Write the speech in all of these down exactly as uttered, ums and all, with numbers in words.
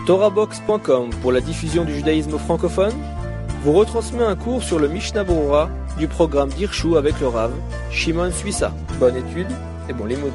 Torahbox point com pour la diffusion du judaïsme francophone vous retransmet un cours sur le Mishnah Berurah du programme d'Hirshu avec le Rav Shimon Suissa. Bonne étude et bon limoud.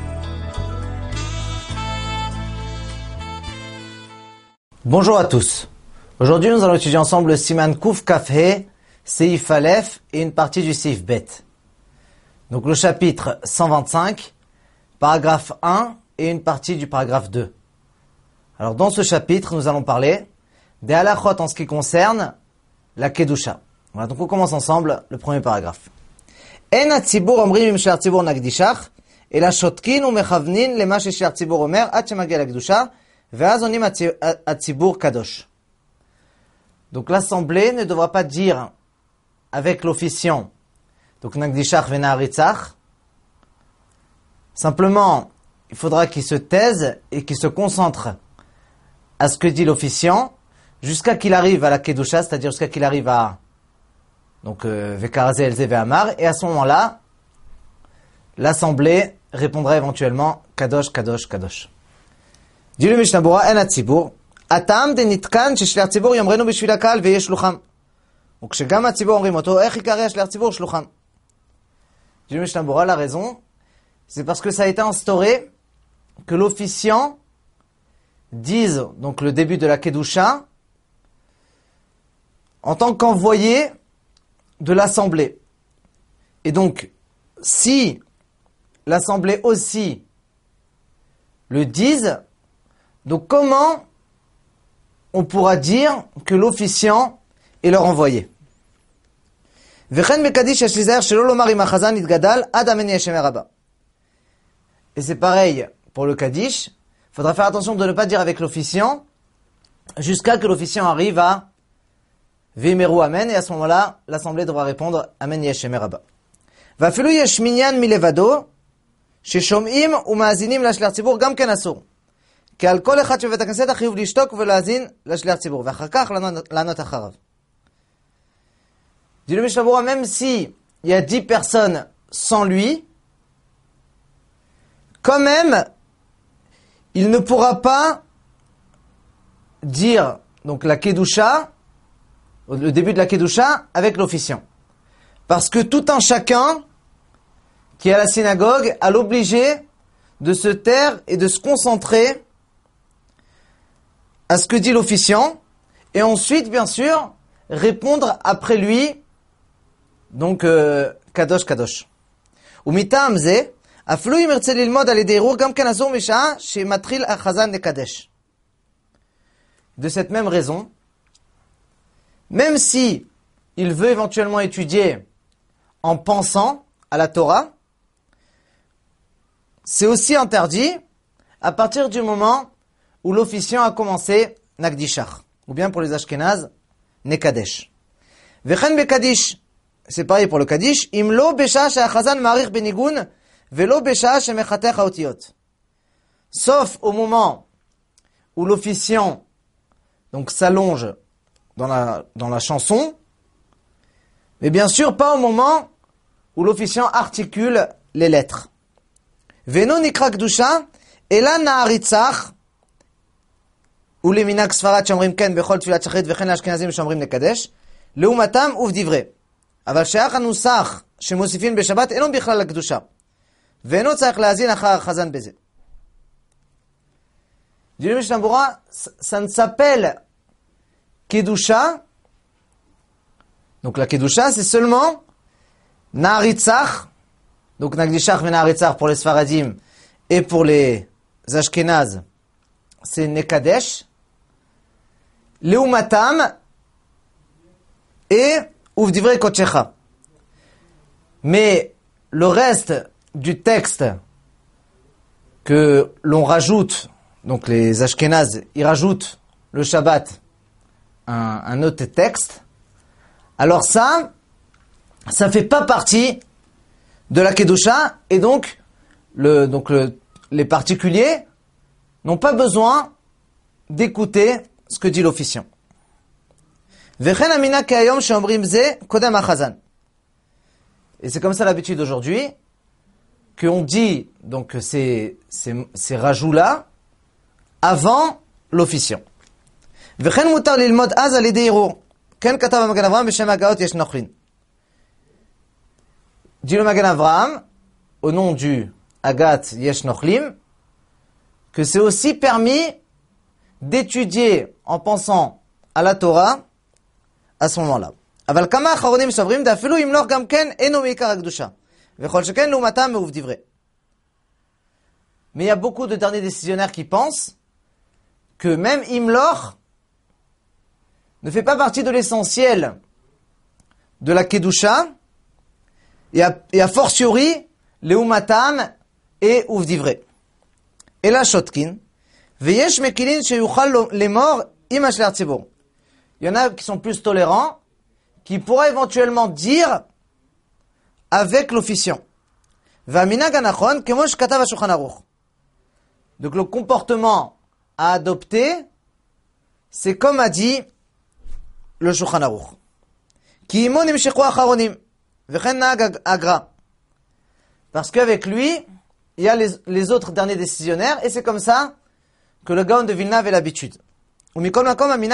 Bonjour à tous. Aujourd'hui, nous allons étudier ensemble le Siman Kuf Kaf He, Seif Aleph et une partie du Seif Bet. Donc le chapitre cent vingt-cinq, paragraphe un et une partie du paragraphe deux. Alors dans ce chapitre, nous allons parler des halachot en ce qui concerne la Kedusha. Voilà, donc on commence ensemble le premier paragraphe. En hatzibur omrim im shel hatzibur nagdishach, ela shotkin umechavnin lema shel hatzibur omer ad shemagia lakdusha, ve'az onim hatzibur kadosh. Donc l'assemblée ne devra pas dire avec l'officiant, donc nagdishach ve'naharitzach. Simplement, il faudra qu'il se taise et qu'il se concentre à ce que dit l'officiant, jusqu'à qu'il arrive à la Kedusha, c'est-à-dire jusqu'à qu'il arrive à donc Vekarazé Elze Ve'amar, et à ce moment-là, l'assemblée répondra éventuellement Kadosh, Kadosh, Kadosh. Dit le Mishnah Berurah, en hatzibur, atam de nitkan sheshliach tzibur yomrenu b'shvil hakal ve'yesh shlucham. Donc shegam hatzibur omrim oto, ech yikareh shliach tzibur shlucham. Dit le Mishnah Berurah, la raison, c'est parce que ça a été instauré que l'officiant dise, donc le début de la Kedusha, en tant qu'envoyé de l'assemblée. Et donc, si l'assemblée aussi le dise, donc comment on pourra dire que l'officiant est leur envoyé? Et c'est pareil pour le Kaddish. Il faudra faire attention de ne pas dire avec l'officiant jusqu'à que l'officiant arrive à Vemeru Amen, et à ce moment-là, l'assemblée devra répondre Amen Yeshem Rabba. Vafilu yesh minyan milevado, sheshom'im u'ma'azinim lashliach tzibur gam ken asur. Ki al kol echad shebevet hakneset achiyuv lishtok ve'la'azin lashliach tzibur, ve'achar kach la'anot acharav. Dit le Mishnah Berurah, même si il y a dix personnes sans lui, quand même, il ne pourra pas dire donc la Kedusha, le début de la Kedusha, avec l'officiant. Parce que tout un chacun qui est à la synagogue a l'obligé de se taire et de se concentrer à ce que dit l'officiant, et ensuite, bien sûr, répondre après lui, donc euh, Kadosh Kadosh. Umitam ze, aflu im irtze lilmod al yedei irur gam ken asur misha'a shematril hachazan lekadesh. De cette même raison, même si il veut éventuellement étudier en pensant à la Torah, c'est aussi interdit à partir du moment où l'officiant a commencé Nagdishach, ou bien pour les Ashkenaz, Nekadesh. Vechen bekadish, c'est pareil pour le Kaddish, imlo besha she'achazan ma'arich benigun, velo besha she'mechatech ha'otiyot. Sauf au moment où l'officiant donc s'allonge dans la, dans la chanson, mais bien sûr pas au moment où l'officiant articule les lettres. Veno nikra kedusha, ela naharitzach, ou les minak sfarad shomrim ken bechol tfilat shachrit vechen ashkenazim shomrim nekadesh, leumatam uvdivrei. אבל שייך הנוסח שמוסיפים בשבת אינו בכלל לקדושה. ואינו צריך להאזין אחר החזן בזה. Dit le Mishnah Berurah, ça ne s'appelle Kedusha. Donc la Kedusha, c'est seulement Naharitzach. Donc Nagdishach ve Naharitzach pour les Sfaradim et pour les Ashkenaz, c'est Nekadesh. Leumatam et Uvdivrei Kochecha. Mais le reste du texte que l'on rajoute, donc les Ashkenaz, ils rajoutent le Shabbat un, un autre texte, alors ça, ça fait pas partie de la Kedusha, et donc, le, donc le, les particuliers n'ont pas besoin d'écouter ce que dit l'officiant. Et c'est comme ça l'habitude aujourd'hui, qu'on dit donc ces, ces, ces rajouts-là avant l'officiant. וכן מותר ללמוד אז על ידי ערעור. כן כתב המגן אברהם בשם הגאות יש נוכלין. Dit le Magen Avraham, au nom du Agat Yesh Nochlim, que c'est aussi permis d'étudier en pensant à la Torah à ce moment-là. אבל כמה אחרונים סוברים דאפילו ימלוך גם כן אינו מעיקר הקדושה. וכל שכן לעומתם מעוף דברי. Mais il y a beaucoup de derniers décisionnaires qui pensent que même Imloch ne fait pas partie de l'essentiel de la Kedusha, et a, et a fortiori, Leumatam et Ouf Divré. Et la Shotkin, Veyesh Mekilin Sheyuchal les morts, Imashler Tzibor. Il y en a qui sont plus tolérants, qui pourra éventuellement dire avec l'officiant. V'aminag hanachon, kemosh katav hashulchan aruch. Donc le comportement à adopter, c'est comme a dit le Shulchan Aruch. Ki imo nimshechu acharonim. Parce qu'avec lui, il y a les, les autres derniers décisionnaires, et c'est comme ça que le Gaon de Vilna avait l'habitude. Mais quand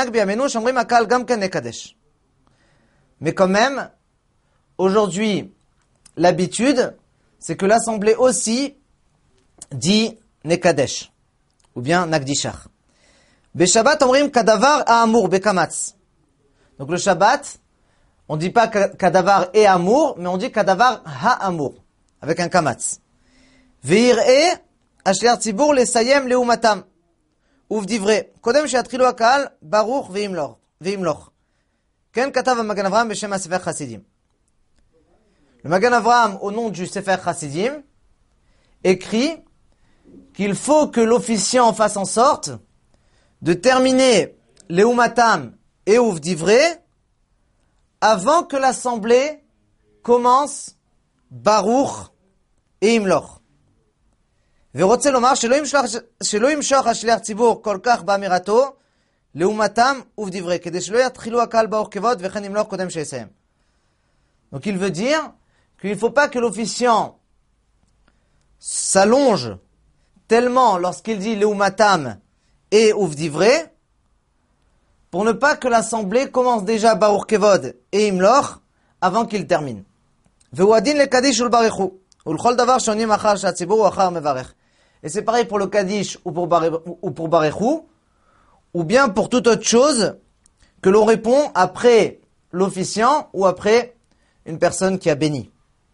même, aujourd'hui, l'habitude, c'est que l'assemblée aussi dit Nekadesh, ou bien Nagdishach. Beshabbat, omrim kadavar ha'amur bekamatz. Donc le Shabbat, on ne dit pas kadavar et amour, mais on dit kadavar ha-amour, avec un kamatz. Ve'ir'e, ashler tzibur lesayem leumatam. Ouf divré. Kodem she'atchilu ha'kahal, baruch ve'imloch. Ken katav Magen Avraham b'shem ha-Sefer Chasidim. Le Magen Avraham, au nom du Sefer Chasidim, écrit qu'il faut que l'officiant fasse en sorte de terminer leumatam et ouf divré avant que l'assemblée commence Baruch et Imloch. ורוצה לומר שלא ימשוך השליח ציבור כל כך באמירתו לעומתם ובדברי, כדי שלא יתחילו הקהל באור כבוד וכן ימלוך קודם שיסיים. Donc il veut dire qu'il ne faut pas que l'officiant s'allonge tellement lorsqu'il dit לעומתם et ובדברי, pour ne pas que l'assemblée commence déjà Baruch Kevod et Imloch avant qu'il termine. Ve'uadin le Kaddish ul Barechu, ulchol davar shonim achar shatzibur achar mevarech. Et c'est pareil pour le Kaddish ou pour ou pour Barechu, ou bien pour toute autre chose que l'on répond après l'officiant ou après une personne qui a béni.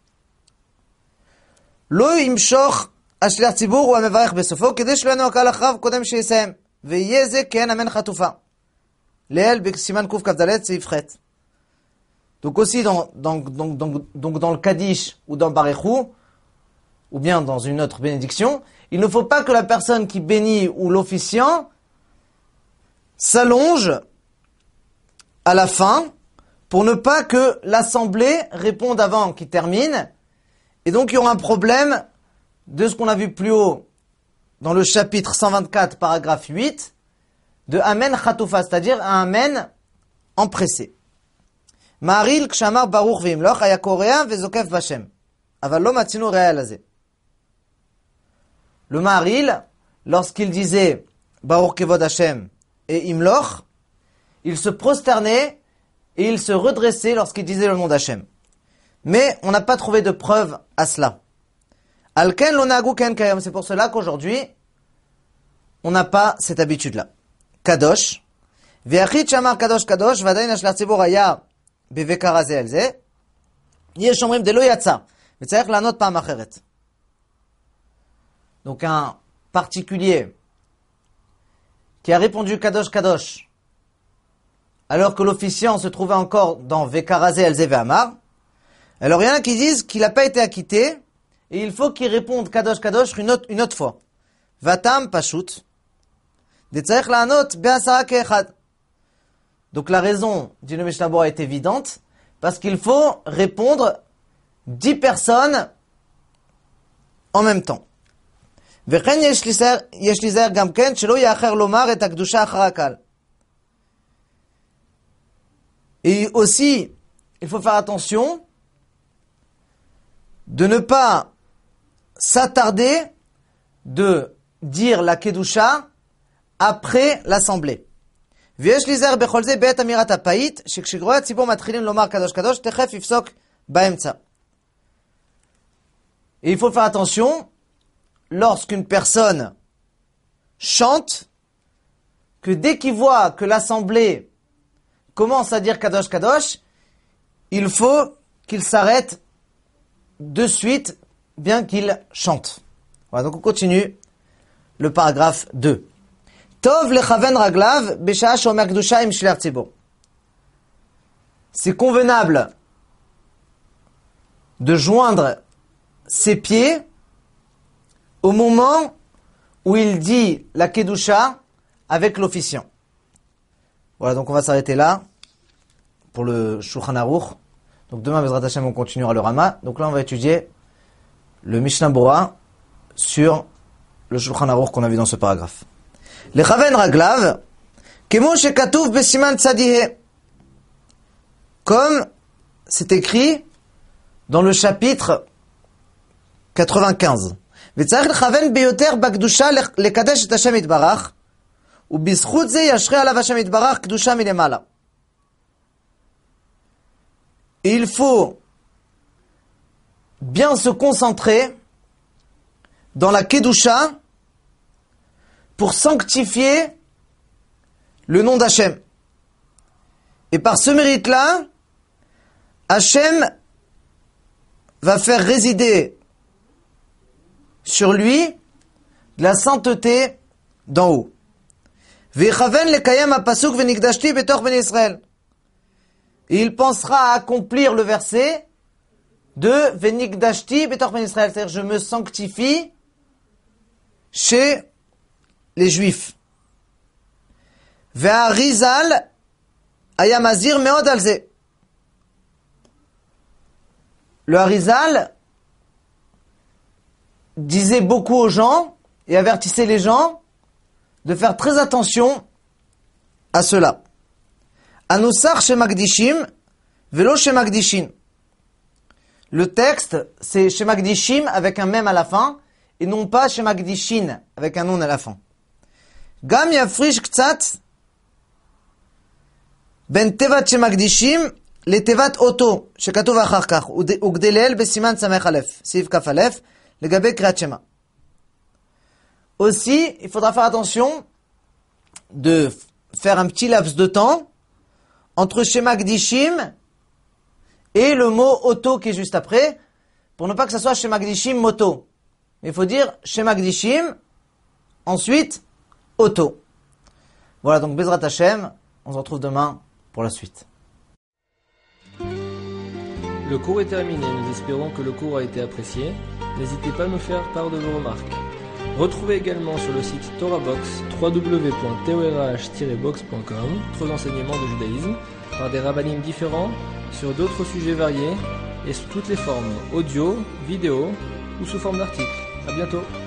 Lo imshoch ashliach tzibur ou mevarech besofo kedei shelo yanu akal achrav kodem sheyasem ve'yeh ze ken amen chatufa. Léel Siman Kouf Kavdalet Seifret. Donc aussi dans, dans, dans, dans, donc dans le Kaddish ou dans Barechu, ou bien dans une autre bénédiction, il ne faut pas que la personne qui bénit ou l'officiant s'allonge à la fin pour ne pas que l'assemblée réponde avant qu'il termine. Et donc il y aura un problème de ce qu'on a vu plus haut dans le chapitre cent vingt-quatre, paragraphe huit, de Amen Chatufa, c'est-à-dire un Amen empressé. Ma'aril kshamar baruch ve'imloch haya korea ve'zokef b'Hashem. Aval lo matzinu re'a lazeh. Le Ma'aril, lorsqu'il disait Baruch Kevod Hashem et Imloch, il se prosternait et il se redressait lorsqu'il disait le nom d'Hashem. Mais on n'a pas trouvé de preuve à cela. Alken lo na'agu ken kayom. C'est pour cela qu'aujourd'hui, on n'a pas cette habitude-là. Kadosh. Ve'achit shamar kadosh kadosh, v'adayin ashliach tzibur haya bevekara ze el ze. Yesh omrim de lo yatsa. V'tzarech la'anot pa'am acheret. Donc un particulier qui a répondu kadosh kadosh, alors que l'officiant se trouvait encore dans vekara ze el ze ve'amar. Alors il y en a qui disent qu'il n'a pas été acquitté, et il faut qu'il réponde kadosh kadosh une autre, une autre fois. Vatam pashut. Donc la raison, dit le Mishnah Bora, est évidente, parce qu'il faut répondre dix personnes en même temps. Et aussi, il faut faire attention de ne pas s'attarder de dire la Kedusha après l'assemblée. ויש להיזהר בכל זה בעת אמירת הפאית, שכשגרועי הציבור מתחילים לומר קדוש קדוש, תכף יפסוק באמצע. Et il faut faire attention, lorsqu'une personne chante, que dès qu'il voit que l'assemblée commence à dire kadosh kadosh, il faut qu'il s'arrête de suite, bien qu'il chante. Voilà, donc on continue le paragraphe deux. Tov lechaven raglav b'sha'a shomer kedusha im shliach tzibur. C'est convenable de joindre ses pieds au moment où il dit la kedusha avec l'officiant. Voilà, donc on va s'arrêter là pour le Shulchan Aruch. Donc demain, Bezrat Hashem, on continuera le Rama. Donc là, on va étudier le Mishnah Bora sur le Shulchan Aruch qu'on a vu dans ce paragraphe. Lechaven raglav, kemo shekatuv besiman tzadihe. Comme c'est écrit dans le chapitre quatre-vingt-quinze. V'tzarich lechaven beyoter bakdusha lekadesh et Hashem yitbarach, ubizchut ze yashre alav Hashem yitbarach kedusha milemala. Et il faut bien se concentrer dans la kedusha pour sanctifier le nom d'Hachem. Et par ce mérite-là, Hachem va faire résider sur lui de la sainteté d'en haut. Vechaven lekayem hapasuk venigdashti betor ben Israël. Et il pensera à accomplir le verset de venigdashti betor ben Israël, c'est-à-dire je me sanctifie chez les Juifs. Ve'arizal ayamazir meod alze. Le Harizal disait beaucoup aux gens et avertissait les gens de faire très attention à cela. Anusar shemagdishim velo shemagdishin. Le texte, c'est shemagdishim avec un mem à la fin et non pas shemagdishin avec un non à la fin. Gam yafrish ktsat ben tevat shemagdishim le tevat oto shekatuv achar kach ugdelel besiman samech alef siv kaf alef legabe kriyat shema. Aussi, il faudra faire attention de faire un petit laps de temps entre shemagdishim et le mot auto qui est juste après, pour ne pas que ça soit shemagdishim moto. Mais il faut dire shemagdishim, ensuite auto. Voilà, donc Bezrat Hashem, on se retrouve demain pour la suite. Le cours est terminé, nous espérons que le cours a été apprécié. N'hésitez pas à nous faire part de vos remarques. Retrouvez également sur le site TorahBox w w w point torah tiret box point com d'autres enseignements de judaïsme par des rabbinim différents sur d'autres sujets variés et sous toutes les formes audio, vidéo ou sous forme d'articles. À bientôt.